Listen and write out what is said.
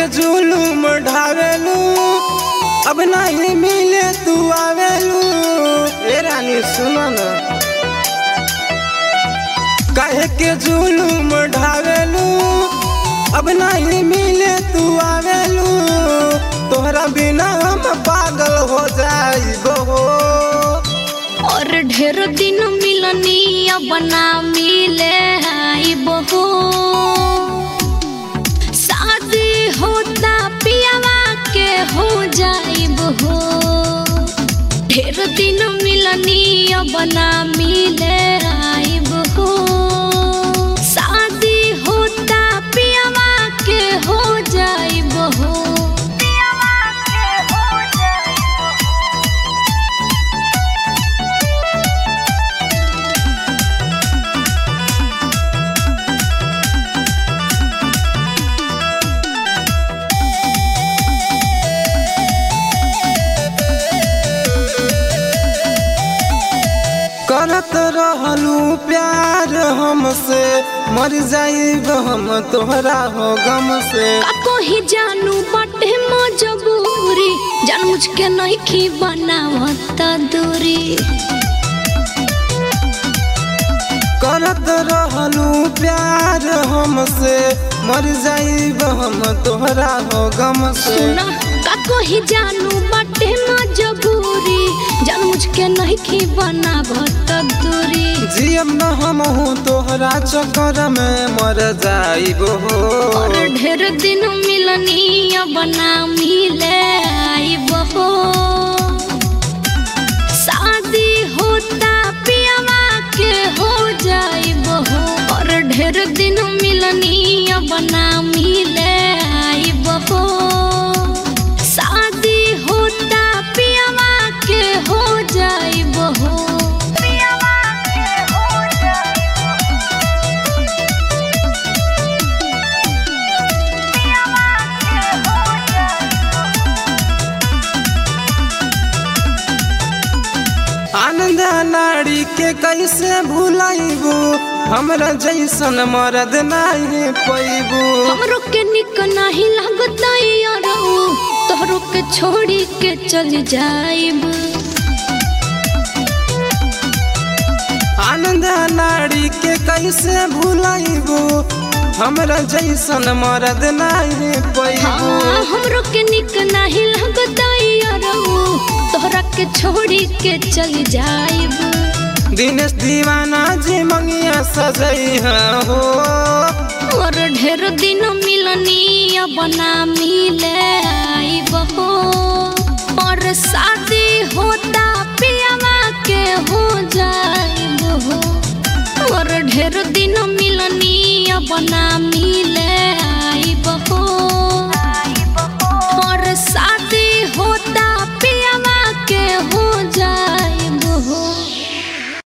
के जुलूम ढावेलू अब नहीं मिले तू आवेलू। ए रानी सुनो ना, काहे के जुलूम ढावेलू अब नहीं मिले तू आवेलू। तोहरा बिना हम पागल हो जाइबो हो। और ढेर दिन मिलनी अब ना मिले आइबो हो। शादी होता पियावा के हो जाइबो हो। ढेर दिन मिलनी अब ना मिले आइबो हो। शादी होता पियावा के हो जाइबो हो। करत रहलू प्यार हमसे मर जाइब हम तोहरा हो गम से। काको ही जानू बटे मजबूरी जान मुझ के नहीं की बनावत दूरी। करत रहलू प्यार हमसे मर जाइब हम तोहरा हो गम से। सुना काको ही जानू बटे मजबूरी जान मुझ के नहीं की बनावत दूरी। जियम न हम हूँ तोहरा चक्कर में मर जाइब हो। और ढेर दिन मिलनी अब ना मिले आइब हो। शादी होता पियावा के हो जाइब हो। और ढेर दिन मिलनी अब ना मिले आइब हो। शादी होता पियावा के हो जाइब हो। आनंद नारी के कैसे भुलाइबू हमरा जैसन मरद नहीं पैबू। हमरो के निक नहीं लगता यारो तोहरो के छोड़ी के चल जाइब। आनंद नारी के कैसे भुलाइबू हमरा जैसन मरद नहीं पैबू। हाँ, हमरो के निक नहीं लगता यारो तोहरा के छोड़ी के चल जाइब। दिनेश दीवाना जी मंगिया सजई हो। और ढेर दिन मिलनी अब ना मिले आइब हो। और शादी होता पियावा के हो जाइब हो। और ढेर दिन मिलनी